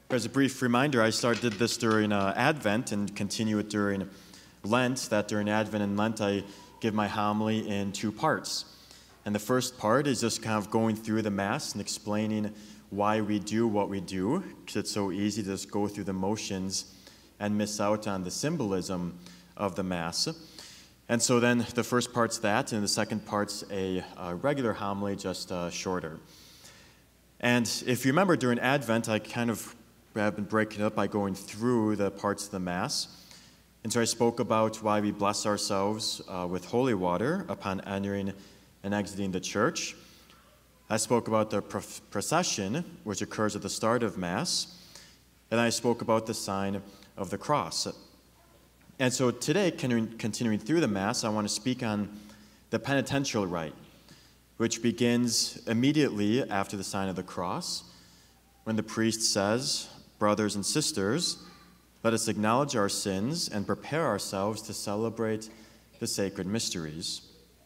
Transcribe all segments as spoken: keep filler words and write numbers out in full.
As a brief reminder, I started this during uh, Advent and continue it during Lent, that during Advent and Lent I give my homily in two parts. And the first part is just kind of going through the Mass and explaining why we do what we do, because it's so easy to just go through the motions and miss out on the symbolism of the Mass. And so then the first part's that, and the second part's a, a regular homily, just uh, shorter. And if you remember, during Advent, I kind of have been breaking it up by going through the parts of the Mass. And so I spoke about why we bless ourselves uh, with holy water upon entering and exiting the church. I spoke about the procession, which occurs at the start of Mass. And I spoke about the sign of the cross. And so today, continuing through the Mass, I want to speak on the penitential rite, which begins immediately after the sign of the cross, when the priest says, "Brothers and sisters, let us acknowledge our sins and prepare ourselves to celebrate the sacred mysteries."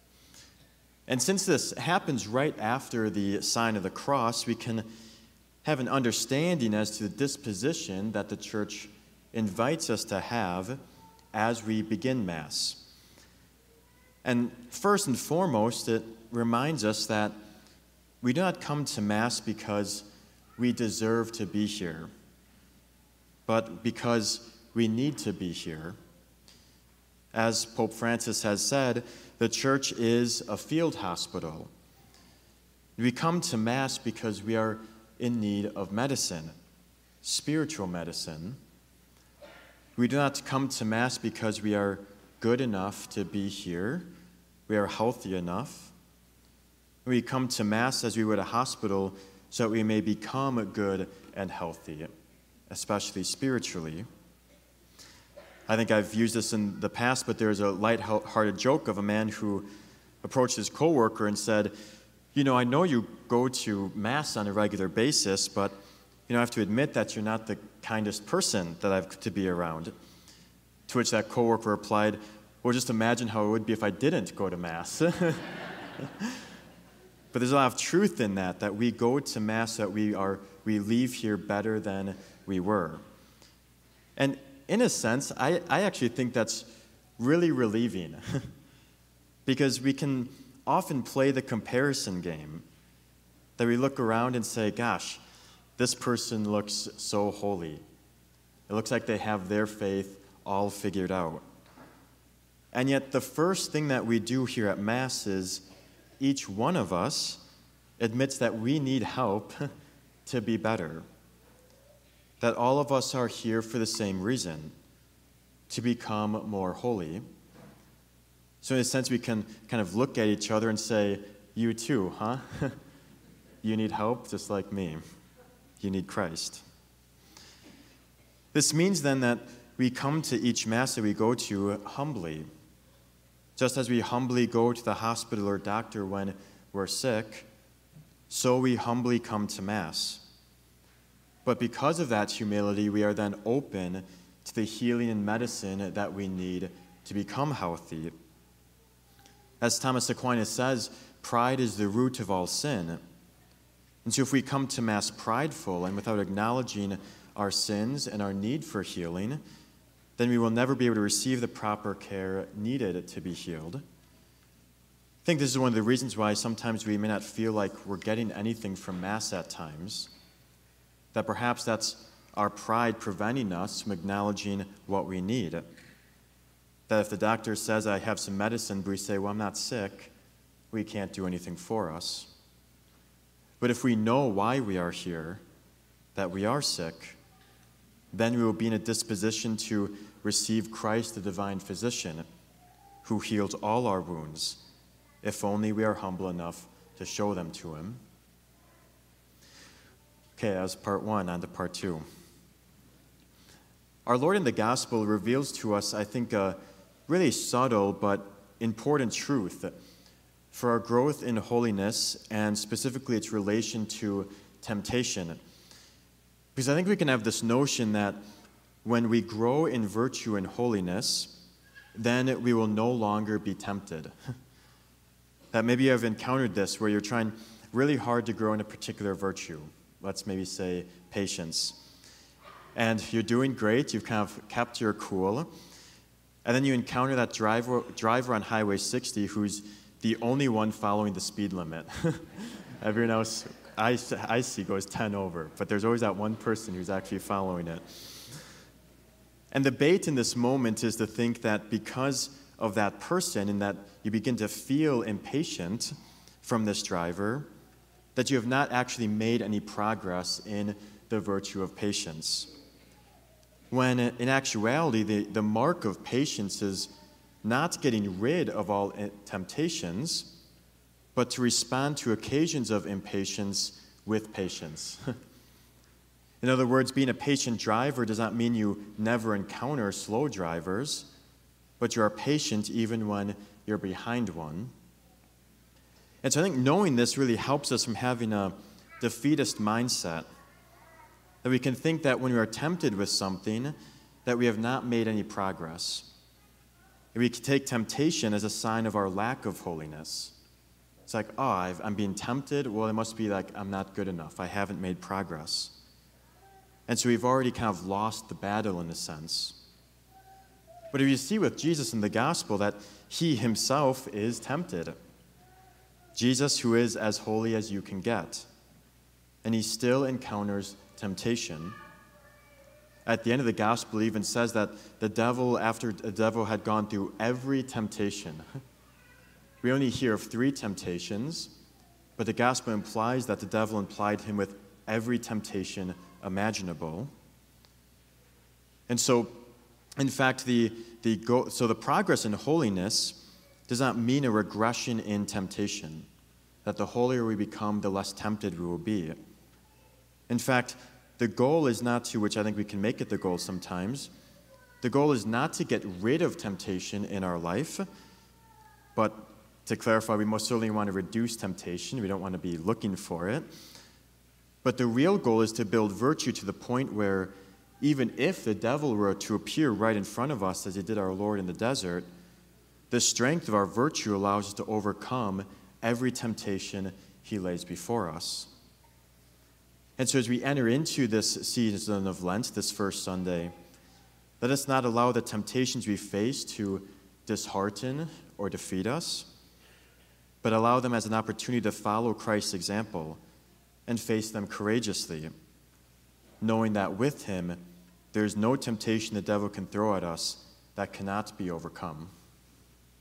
And since this happens right after the sign of the cross, we can have an understanding as to the disposition that the Church invites us to have as we begin Mass. And first and foremost, it reminds us that we do not come to Mass because we deserve to be here, but because we need to be here. As Pope Francis has said, the Church is a field hospital. We come to Mass because we are in need of medicine, spiritual medicine. We do not come to Mass because we are good enough to be here, we are healthy enough. We come to Mass as we would a hospital so that we may become good and healthy, especially spiritually. I think I've used this in the past, but there's a light-hearted joke of a man who approached his coworker and said, "You know, I know you go to Mass on a regular basis, but you know, I have to admit that you're not the kindest person that I've to be around." To which that coworker replied, "Well, just imagine how it would be if I didn't go to Mass." But there's a lot of truth in that, that we go to Mass, that we are we leave here better than we were. And in a sense, I, I actually think that's really relieving because we can often play the comparison game, that we look around and say, gosh, this person looks so holy. It looks like they have their faith all figured out. And yet the first thing that we do here at Mass is each one of us admits that we need help to be better. That all of us are here for the same reason, to become more holy. So in a sense, we can kind of look at each other and say, you too, huh? You need help just like me. You need Christ. This means then that we come to each Mass that we go to humbly. Just as we humbly go to the hospital or doctor when we're sick, so we humbly come to Mass. But because of that humility, we are then open to the healing and medicine that we need to become healthy. As Thomas Aquinas says, pride is the root of all sin. And so if we come to Mass prideful and without acknowledging our sins and our need for healing, then we will never be able to receive the proper care needed to be healed. I think this is one of the reasons why sometimes we may not feel like we're getting anything from Mass at times, that perhaps that's our pride preventing us from acknowledging what we need. That if the doctor says, I have some medicine, but we say, well, I'm not sick, we can't do anything for us. But if we know why we are here, that we are sick, then we will be in a disposition to receive Christ, the divine physician, who heals all our wounds, if only we are humble enough to show them to him. Okay, that was part one, on to part two. Our Lord in the Gospel reveals to us, I think, a really subtle but important truth for our growth in holiness, and specifically its relation to temptation. Because I think we can have this notion that when we grow in virtue and holiness, then we will no longer be tempted. That maybe you have encountered this where you're trying really hard to grow in a particular virtue. Let's maybe say patience. and you're doing great. You've kind of kept your cool. And then you encounter that driver, driver on Highway sixty who's the only one following the speed limit. Everyone else I, I see goes ten over, but there's always that one person who's actually following it. And the bait in this moment is to think that because of that person and that you begin to feel impatient from this driver, that you have not actually made any progress in the virtue of patience. When in actuality, the, the mark of patience is not getting rid of all temptations, but to respond to occasions of impatience with patience. In other words, being a patient driver does not mean you never encounter slow drivers, but you are patient even when you're behind one. And so I think knowing this really helps us from having a defeatist mindset, that we can think that when we are tempted with something, that we have not made any progress. We can take temptation as a sign of our lack of holiness. It's like, oh, I've, I'm being tempted. Well, it must be like I'm not good enough. I haven't made progress. And so we've already kind of lost the battle in a sense. But if you see with Jesus in the gospel that he himself is tempted, Jesus, who is as holy as you can get, and he still encounters temptation. At the end of the gospel, it even says that the devil, after the devil had gone through every temptation, we only hear of three temptations, but the gospel implies that the devil implied him with every temptation imaginable. And so, in fact, the, the go, so the progress in holiness does not mean a regression in temptation, that the holier we become, the less tempted we will be. In fact, the goal is not to, which I think we can make it the goal sometimes, the goal is not to get rid of temptation in our life, but to clarify, we most certainly want to reduce temptation. We don't want to be looking for it. But the real goal is to build virtue to the point where even if the devil were to appear right in front of us, as he did our Lord in the desert, the strength of our virtue allows us to overcome every temptation he lays before us. And so as we enter into this season of Lent, this first Sunday, let us not allow the temptations we face to dishearten or defeat us, but allow them as an opportunity to follow Christ's example and face them courageously, knowing that with him, there is no temptation the devil can throw at us that cannot be overcome.